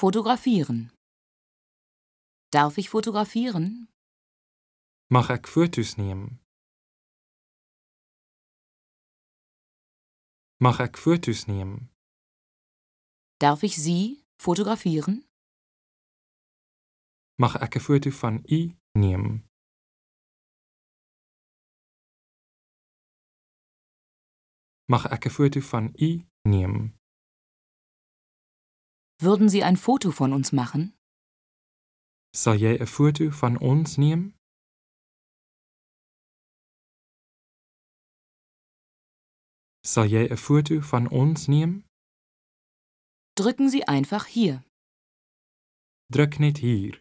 Fotografieren. Darf ich fotografieren? Mag ek foto's neem? Mag ek foto's neem? Darf ich Sie fotografieren? Mag ek 'n foto van u neem? Mag ek 'n foto van u neem? Würden Sie ein Foto von uns machen? Sal jy 'n foto van ons neem? Sal jy 'n foto van ons neem? Drücken Sie einfach hier. Druk net hier.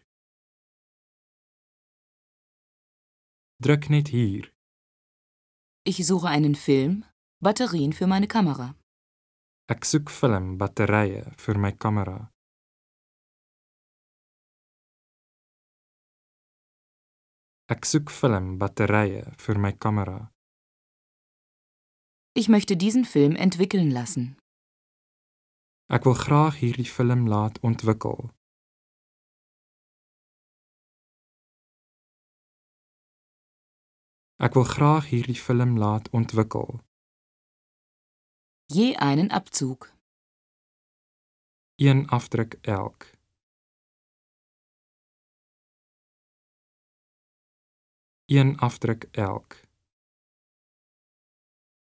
Druk net hier. Ich suche einen Film, Batterien für meine Kamera. Ek soek film, batterye vir my kamera. Ek soek film, batterye vir my kamera. Ich möchte diesen Film entwickeln lassen. Ek wil graag hierdie film laat ontwikkel. Ek wil graag hierdie film laat ontwikkel. Je einen Abzug. Een afdruk elk. Een afdruk elk.